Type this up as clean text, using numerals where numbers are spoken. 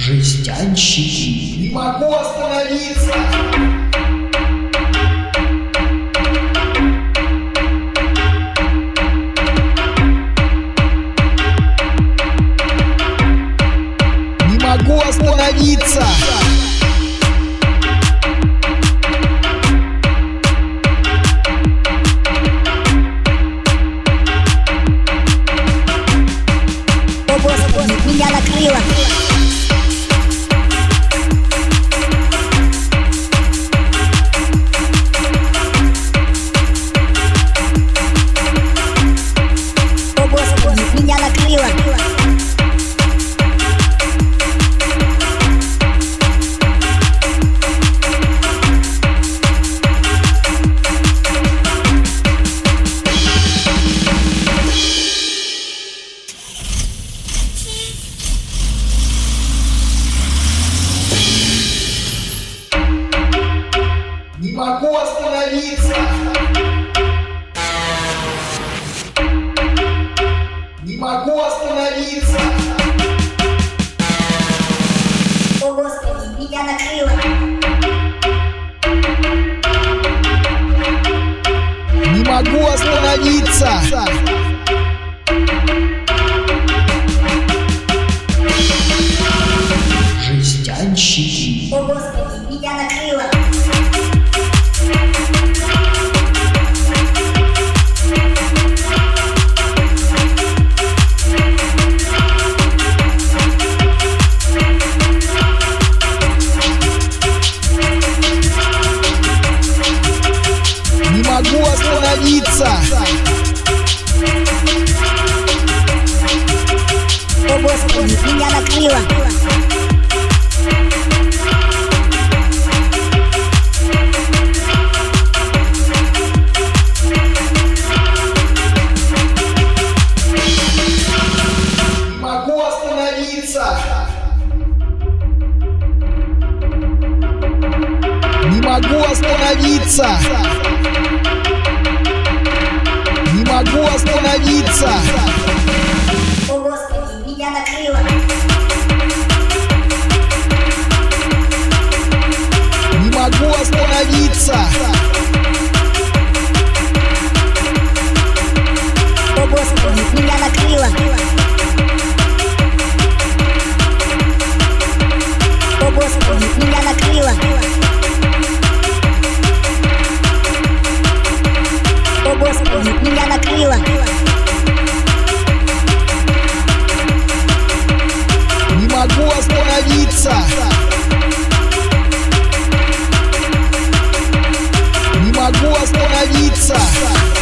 Жестянщики. Не могу остановиться. Не могу остановиться. О Господи, меня накрыло. О Господи, меня накрыло. Не могу остановиться. Не могу остановиться. О Господи, меня накрыло. Не могу остановиться. Жестянщики. О Господи, меня накрыло. Не могу остановиться. О Господи, меня накрыло. Не могу остановиться. Не могу остановиться. Не могу остановиться. О Господи, меня накрыло. Не могу остановиться. О Господи, меня накрыло. О Господи, меня накрыло. О Господи, меня накрыло. Не могу остановиться. Не могу остановиться.